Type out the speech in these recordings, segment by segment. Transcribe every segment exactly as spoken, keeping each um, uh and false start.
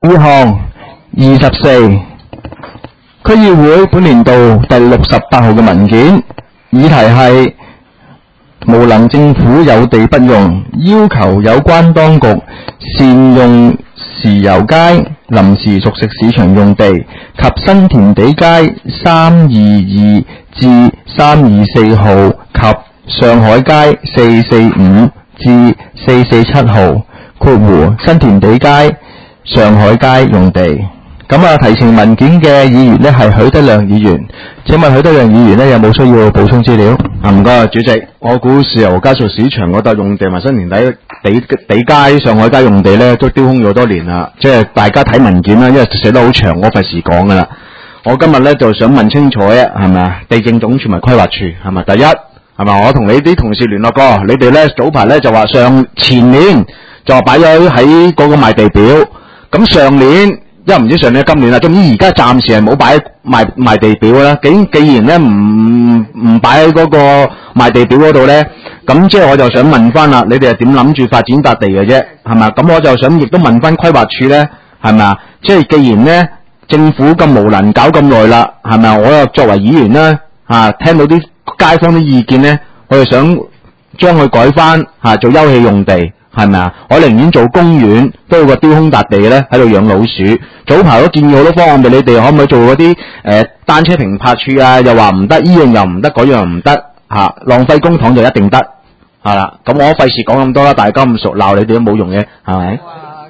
二項二十四區議會本年度第六十八號嘅文件，議題係無能政府有地不用，要求有關當局善用豉油街臨時熟食市場用地及新填地街三二二至三二四號及上海街四四五至四四七號括弧新填地街上海街用地。咁啊，提呈文件嘅議員呢係許德亮議員，請問許德亮議員呢有冇需要補充資料？ 啊，唔該，主席，我估豉油街熟市場嗰笪用地同埋新填地地地街上海街用地呢都丟空咗多年啦，即係大家睇文件啦，因為寫得好長，我費事講噶啦。我今日呢就想問清楚啊，係咪啊？地政總署咪規劃處係咪？第一係咪？我同你啲同事聯絡過，你哋呢早排呢就話上前年就話擺咗喺嗰個賣地表，咁上年。因為唔知上年今年啦，總之而家暫時係冇擺賣賣地表啦。既既然咧唔唔擺喺嗰個賣地表嗰度咧，咁即係我就想問翻啦，你哋係點諗住發展笪地嘅啫？係咪？咁我就想亦都問翻規劃處咧，係咪啊？即係既然咧政府咁無能搞咁耐啦，係咪啊？我又作為議員咧，啊聽到啲街坊啲意見咧，我就想將佢改翻嚇做休憩用地。係咪啊？我寧願做公園，都有個丟空笪地咧，喺度養老鼠。早排都建議好多方案俾你哋，可唔可以做嗰啲誒單車停泊處啊？又話唔得，依樣又唔得，嗰樣又唔得，嚇、啊、浪費公帑就一定得，係啦。咁我費事講咁多啦，大家咁熟，鬧你哋都冇用嘅，係咪？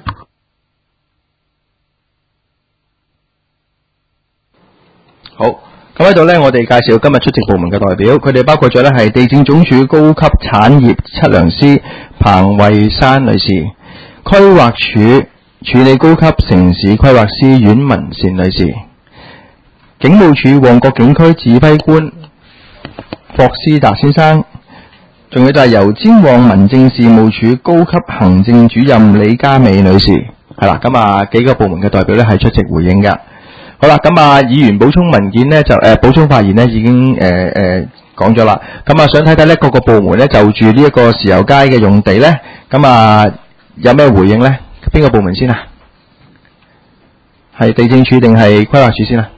好。咁喺度呢，我哋介紹今日出席部門嘅代表，佢哋包括咗呢係地政總署高級產業測量師彭慧珊女士，規劃署處理高級城市規劃師阮文善女士，警務處旺角警區指揮官霍斯達先生，仲有就係油尖旺民政事務處高級行政主任李嘉美女士，係啦，咁啊幾個部門嘅代表呢係出席回應㗎。好啦，咁啊，議員補充文件呢，就誒補、呃、充發言呢已經誒誒講咗啦。咁、呃、啊，想睇睇呢各個部門呢就住呢一個豉油街嘅用地呢，咁啊有咩回應呢？邊個部門先啊？係地政署定係規劃署先啊？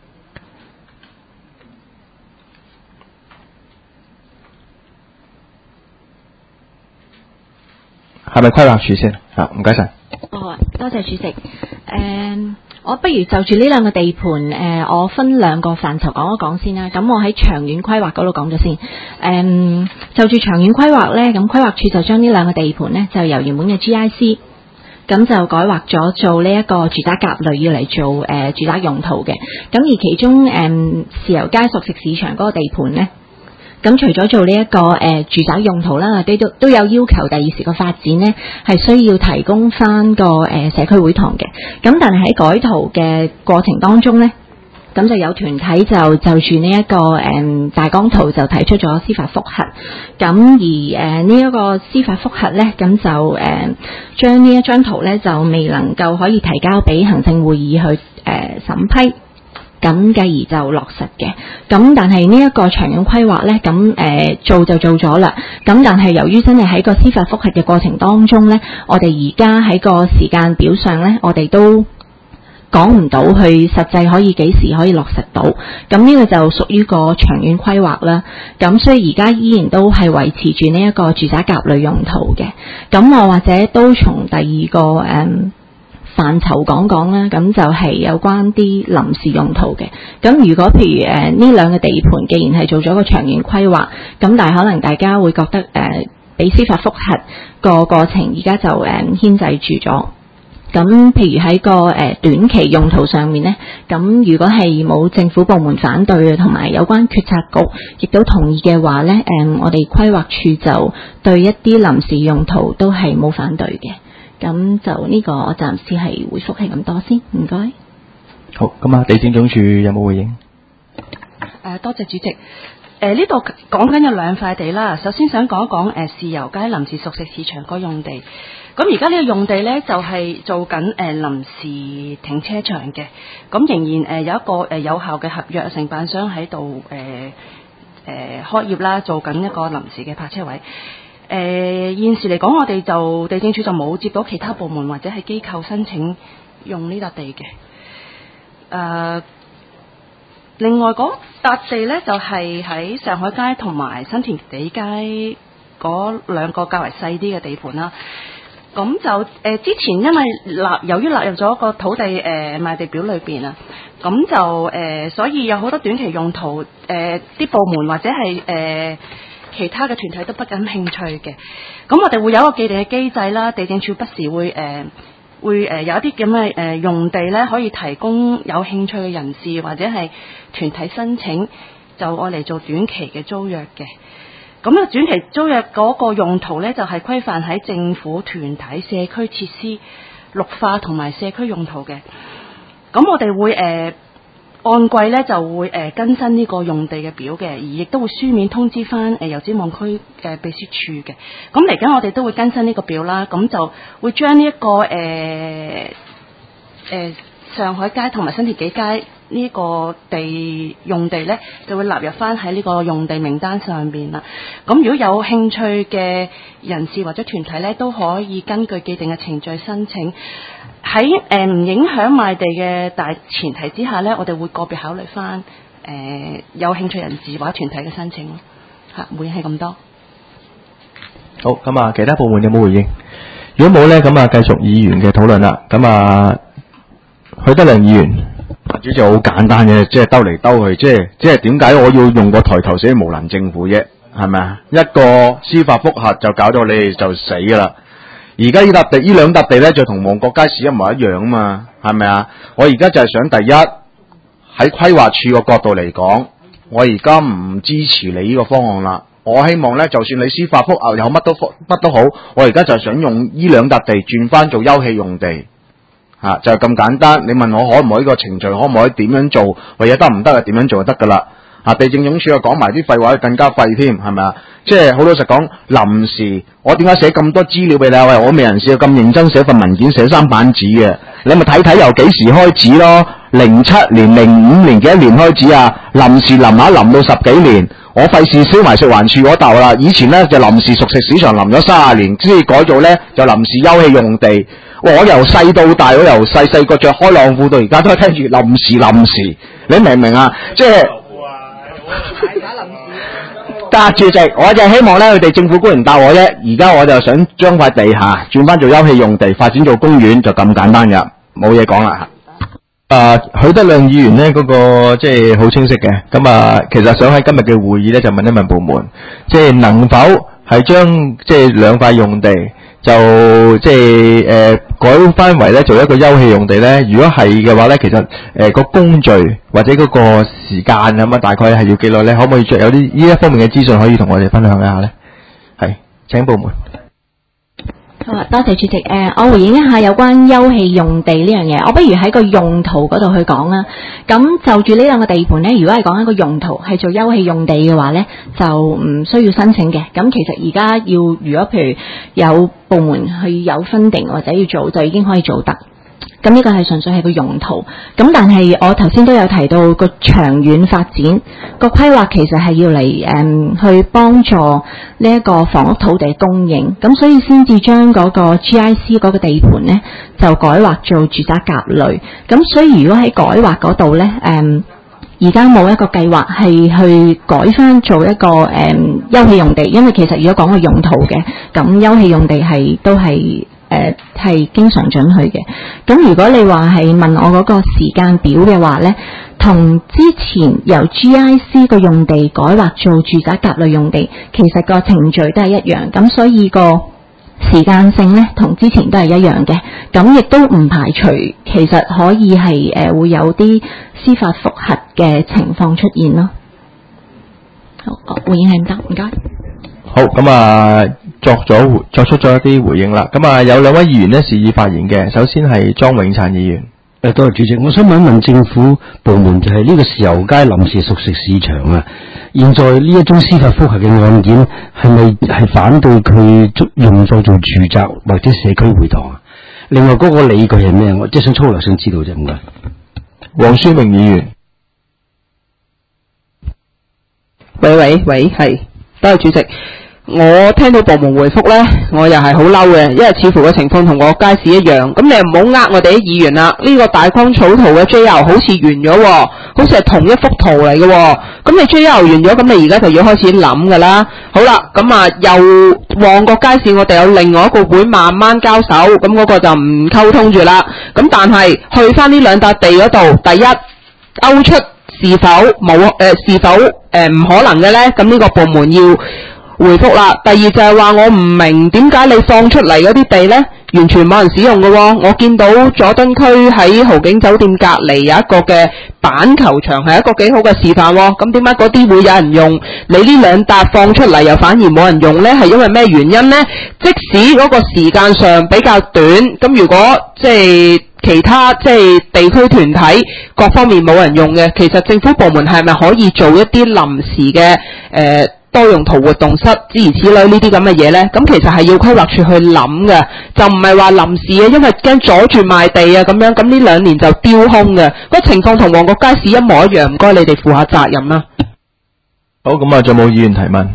係咪規劃署先啊？唔該晒。 哦，多謝主席。誒、嗯。我不如就住呢兩個地盤，誒、呃，我分兩個範疇講一講先啦。咁我喺長遠規劃嗰度講咗先。誒、嗯，就住長遠規劃呢，咁規劃處就將呢兩個地盤呢，就由原本嘅 G I C， 咁就改劃咗做呢一個住宅甲類，要嚟做誒、呃、住宅用途嘅。咁而其中誒豉油街熟食市場嗰個地盤呢，咁除咗做呢、這、一個誒、呃、住宅用途啦，都都有要求第二時個發展呢係需要提供翻個誒、呃、社區會堂嘅。咁但係喺改圖嘅過程當中呢，咁就有團體就就住呢一個誒、呃、大綱圖就提出咗司法覆核。咁而誒呢一個司法覆核呢，咁就誒、呃、將呢一張圖呢就未能夠可以提交俾行政會議去誒、呃、審批。咁繼而就落實嘅，咁但係呢一個長遠規劃呢，咁誒、呃、做就做咗啦。咁但係由於真係喺個司法覆核嘅過程當中呢，我哋而家喺個時間表上呢，我哋都講唔到去實際可以幾時可以落實到。咁呢個就屬於個長遠規劃啦。咁所以而家依然都係維持住呢一個住宅甲類用途嘅。咁我或者都從第二個誒。嗯範疇講講啦，咁就係有關啲臨時用途嘅。咁如果譬如誒呢兩個地盤，既然係做咗個長遠規劃，咁但係可能大家會覺得誒俾、呃、司法覆核個過程而家就誒、呃、牽制住咗。咁譬如喺個誒、呃、短期用途上面呢，咁如果係冇政府部門反對嘅，同埋有關決策局亦都同意嘅話呢，誒、呃、我哋規劃處就對一啲臨時用途都係冇反對嘅。咁就呢個我暫時係回覆係咁多先，唔該。 好，咁啊，地政總署有冇回應？ 誒、呃，多謝主席。誒呢度講緊有兩塊地啦。首先想講一講誒豉油街臨時熟食市場個用地。咁而家呢個用地呢，就係、是、做緊誒、呃、臨時停車場嘅。咁仍然誒有一個誒、呃、有效嘅合約承辦商喺度誒誒開業啦，做緊一個臨時嘅泊車位。誒、呃、現時嚟講，我哋就地政署就冇接到其他部門或者係機構申請用呢笪地嘅。誒、呃，另外嗰笪地咧就係、是、喺上海街同埋新填地街嗰兩個較為細啲嘅地盤啦。咁就誒、呃、之前因為納由於納入咗個土地誒、呃、賣地表裏邊啊，咁就誒、呃、所以有好多短期用途誒啲、呃、部門或者係誒、呃、其他嘅團體都不感興趣嘅。咁我哋會有一個既定嘅機制啦，地政處不時會誒、呃、會誒有一啲咁嘅誒用地咧，可以提供有興趣嘅人士或者係團體申請，就愛嚟做短期嘅租約嘅。咁啊，短期租約嗰個用途咧，就係規範喺政府、團體、社區設施、綠化同埋社區用途嘅。咁我哋會誒、呃、按季咧就會誒、呃、更新呢個用地嘅表嘅，而亦都會書面通知翻誒油尖旺區嘅秘書處嘅。咁嚟緊我哋都會更新呢個表啦，咁就會將呢一個誒誒、呃呃、上海街同埋新填地街呢個地用地呢，就會納入翻喺呢個用地名單上邊啦。咁如果有興趣嘅人士或者團體呢，都可以根據既定嘅程序申請。喺誒唔影響賣地嘅大前提之下呢，我哋會個別考慮翻誒、呃、有興趣人士或者團體嘅申請咯。嚇，回應係咁多。 好，咁啊，其他部門有冇回應？如果冇呢，咁啊，繼續議員嘅討論啦。咁啊，許德亮議員。 主席好簡單嘅，即係兜嚟兜去，即係即係點解我要用個抬頭寫無能政府啫？係咪啊？一個司法覆核就搞到你哋就死噶啦！而家呢笪地，呢兩笪地咧就同旺角街市一模一樣啊嘛，係咪啊？我而家就係想第一喺規劃處個角度嚟講，我而家唔支持你呢個方案啦。我希望咧，就算你司法覆核有乜都乜都好，我而家就係想用呢兩笪地轉翻做休憩用地。啊，就係咁簡單。你問我可唔可以個程序，可唔可以點樣做，或者得唔得啊？點樣做就得噶啦。啊，地政總署又講埋啲廢話，更加廢添，係咪啊？即係好老實講，臨時我點解寫咁多資料俾你啊？喂，我未人試過咁認真寫份文件，寫三版紙嘅，你咪睇睇由幾時開始咯？零七年、零五年幾多年開始啊？臨時臨下臨到十幾年，我費事燒埋食環署嗰度啦。以前咧就臨時熟食市場臨咗三十年，先至改做咧就臨時休憩用地。我由細到大，我由細細個着開浪褲到而家都係聽住臨時臨時，你明唔明啊？即係答主席，我就希望咧，佢哋政府官員答我啫。而家我就想將塊地下轉翻做休憩用地，發展做公園，就咁簡單㗎，冇嘢講啦。 啊，許德亮議員呢嗰、那個即係好清晰嘅。咁啊，其實想喺今日嘅會議咧，就問一問部門，即係能否係將即係兩塊用地。就即係誒、呃、改翻為咧做一個休憩用地咧，如果係嘅話咧，其實誒、呃、個工序或者嗰個時間咁啊，大概係要幾耐咧？可唔可以有啲呢一方面嘅資訊可以同我哋分享一下咧？係，請部門。 好啊，多謝主席。誒、呃，我回應一下有關休憩用地呢樣嘢。我不如喺個用途嗰度去講啦。咁就住呢兩個地盤咧，如果係講一個用途係做休憩用地嘅話咧，就唔需要申請嘅。咁其實而家要如果譬如有部門去有分定或者要做，就已經可以做得。咁呢個係純粹係個用途，咁但係我頭先都有提到個長遠發展個規劃，其實係要嚟誒、嗯、去幫助呢一個房屋土地供應，咁所以先至將嗰個 G I C 嗰個地盤呢就改劃做住宅甲類。咁所以如果喺改劃嗰度呢，誒而家冇一個計劃係去改翻做一個誒、嗯、休憩用地，因為其實如果講個用途嘅，咁休憩用地係都係。誒係、呃、經常准許嘅，咁如果你話係問我嗰個時間表嘅話呢，同之前由 G I C 個用地改劃做住宅甲類用地，其實個程序都係一樣，咁所以個時間性呢，同之前都係一樣嘅，咁亦都唔排除其實可以係誒、呃、會有啲司法覆核嘅情況出現咯。好，回應係唔得，唔該。 好，咁啊，作咗作出咗一啲回應啦。咁啊，有兩位議員呢示意發言嘅。首先係莊永燦議員。 誒，多謝主席。我想問一問政府部門，就係呢個豉油街臨時熟食市場啊，現在呢一宗司法覆核嘅案件係咪係反對佢用作做住宅或者社區會堂啊？另外嗰個理據係咩？我即係想粗略想知道啫，唔該。 黃書明議員。 喂喂喂，係，多謝主席。 我聽到部門回覆呢，我又係好嬲嘅，因為似乎個情況同個街市一樣。咁你又唔好呃我哋啲議員啦。呢、這個大綱草圖嘅 J R 好似完咗喎，好似係同一幅圖嚟嘅喎。咁你 J R 完咗，咁你而家就要開始諗㗎啦。好啦，咁啊又旺角街市，我哋有另外一個會慢慢交手，咁嗰個就唔溝通住啦。咁但係去返呢兩笪地嗰度，第一勾出是否冇誒、呃、是否誒唔、呃、可能嘅呢？咁呢個部門要回覆啦。第二就係話我唔明點解你放出嚟嗰啲地呢，完全冇人使用嘅喎。我見到佐敦區喺豪景酒店隔離有一個嘅板球場係一個幾好嘅示範喎。咁點解嗰啲會有人用？你呢兩笪放出嚟又反而冇人用呢？係因為咩原因呢？即使嗰個時間上比較短，咁如果即係其他即係地區團體各方面冇人用嘅，其實政府部門係咪可以做一啲臨時嘅誒、呃多用途活動室諸如此類呢啲咁嘅嘢呢？咁其實係要規劃處去諗嘅，就唔係話臨時嘅，因為驚阻住賣地啊咁樣，咁呢兩年就丟空嘅。個情況同旺角街市一模一樣，唔該你哋負下責任啦。 好，咁啊，仲有冇議員提問？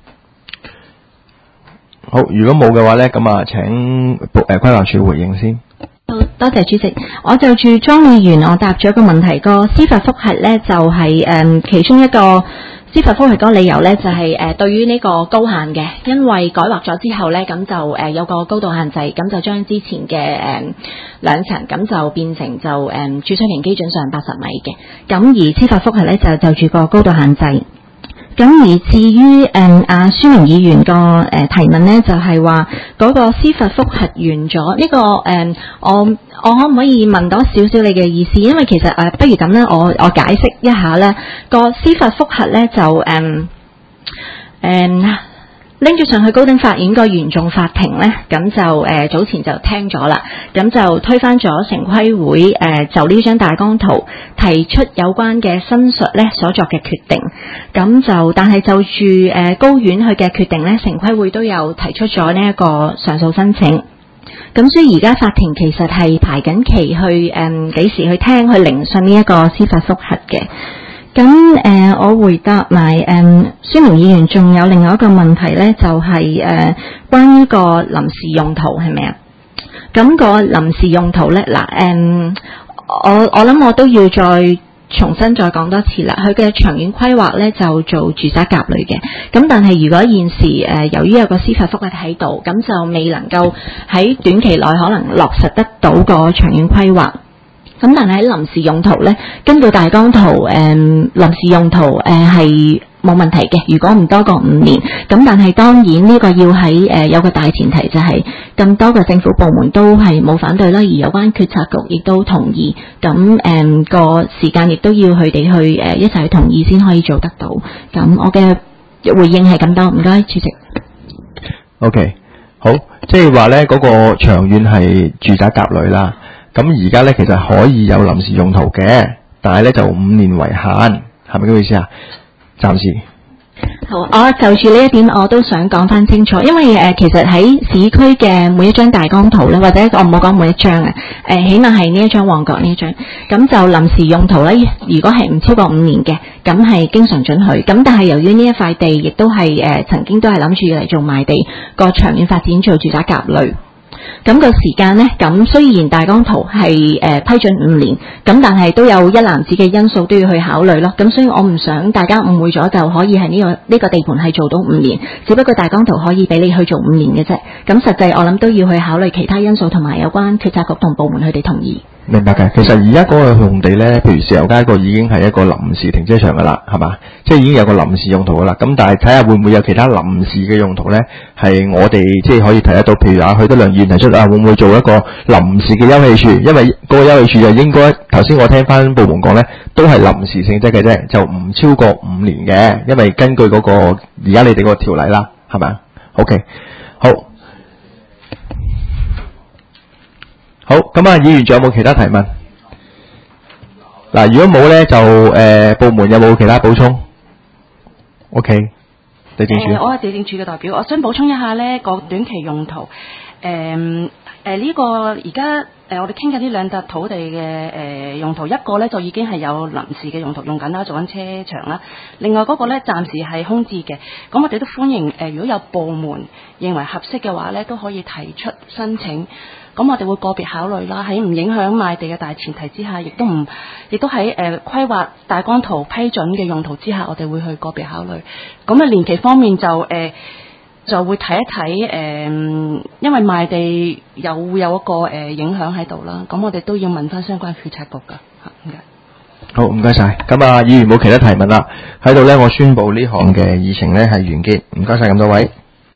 好，如果冇嘅話呢，咁啊，請誒規劃處回應先。 好，多謝主席。我就住莊議員，我答咗個問題，個司法覆核呢，就係、是、誒、嗯、其中一個。司法覆核嗰個理由呢，就係、是、誒、呃、對於呢個高限嘅，因為改劃咗之後呢，咁就誒、呃、有個高度限制，咁就將之前嘅誒、呃、兩層咁就變成就誒、呃、注水平基準上八十米嘅，咁而司法覆核呢，就就住個高度限制。咁而至於誒阿孫明議員個誒、呃、提問呢，就係話嗰個司法覆核完咗呢、這個誒、呃、我我可唔可以問多少少你嘅意思？因為其實誒、呃、不如咁呢，我我解釋一下呢個司法覆核呢，就誒誒拎咗上去高等法院個原訟法庭呢，咁就誒、呃、早前就聽咗啦，咁就推翻咗城規會誒、呃、就呢張大綱圖提出有關嘅申述呢所作嘅決定，咁就但係就住誒、呃、高院佢嘅決定呢，城規會都有提出咗呢一個上訴申請，咁所以而家法庭其實係排緊期去誒幾、呃、時去聽去聆訊呢一個司法覆核嘅。咁誒、呃，我回答埋誒孫明議員，仲有另外一個問題咧，就係、是、誒、呃、關於個臨時用途係咪啊？咁、那個臨時用途咧，嗱、呃、誒，我我諗我都要再重新再講多次啦。佢嘅長遠規劃咧就做住宅甲類嘅，咁但係如果現時誒、呃、由於有個司法覆核喺度，咁就未能夠喺短期內可能落實得到個長遠規劃。咁但係喺臨時用途咧，根據大綱圖，誒、呃、臨時用途誒係冇問題嘅。如果唔多過五年，咁但係當然呢個要喺誒、呃、有個大前提就係咁多個政府部門都係冇反對啦，而有關決策局亦都同意。咁誒個時間亦都要佢哋去誒、呃、一齊去同意先可以做得到。咁我嘅回應係咁多，唔該，主席。 OK， 好，即係話咧嗰個長遠係住宅甲類啦。咁而家咧其實可以有臨時用途嘅，但係咧就五年為限，係咪咁嘅意思啊？暫時。 好，我就住呢一點我都想講翻清楚，因為誒、呃、其實喺市區嘅每一張大綱圖咧，或者我唔好講每一張啊，誒、呃、起碼係呢一張旺角呢一張，咁就臨時用途咧，如果係唔超過五年嘅，咁係經常准許。咁但係由於呢一塊地亦都係誒、呃、曾經都係諗住嚟做賣地，個長遠發展做住宅甲類。咁個時間呢，咁雖然大綱圖係誒、呃、批准五年，咁但係都有一籃子嘅因素都要去考慮咯。咁所以我唔想大家誤會咗就可以係呢、這個呢、這個地盤係做到五年，只不過大綱圖可以俾你去做五年嘅啫。咁實際我諗都要去考慮其他因素同埋有關決策局同部門佢哋同意。 明白嘅，其實而家嗰個用地咧，譬如豉油街個已經係一個臨時停車場噶啦，係嘛？即係已經有個臨時用途噶啦。咁但係睇下會唔會有其他臨時嘅用途咧？係我哋即係可以睇得到，譬如啊，許德良議員提出啊，會唔會做一個臨時嘅休憩處？因為嗰個休憩處就應該頭先我聽翻部門講咧，都係臨時性質嘅啫，就唔超過五年嘅。因為根據嗰個而家你哋個條例啦，係咪啊 ？OK， 好。好，咁啊，議員仲有冇其他提問？嗱，如果冇咧，就誒、呃、部門有冇其他補充 ？OK， 地政署、 呃。我係地政署嘅代表，我想補充一下咧個短期用途。誒誒呢個而家誒，我哋傾緊呢兩笪土地嘅誒用途，一個咧就已經係有臨時嘅用途用緊啦，做緊車場啦。另外嗰個咧暫時係空置嘅。咁我哋都歡迎誒，如果有部門認為合適嘅話咧，都可以提出申請。咁我哋會個別考慮啦，喺唔影響賣地嘅大前提之下，亦都唔，亦都喺誒規劃大綱圖批准嘅用途之下，我哋會去個別考慮。咁啊年期方面就誒。呃就會睇一睇誒、呃，因為賣地有會有一個誒、呃、影響喺度啦，咁我哋都要問翻相關決策局㗎。唔該。 好，唔該晒。咁啊，議員冇其他提問啦，喺度咧，我宣布呢項嘅議程咧係完結。唔該晒咁多位。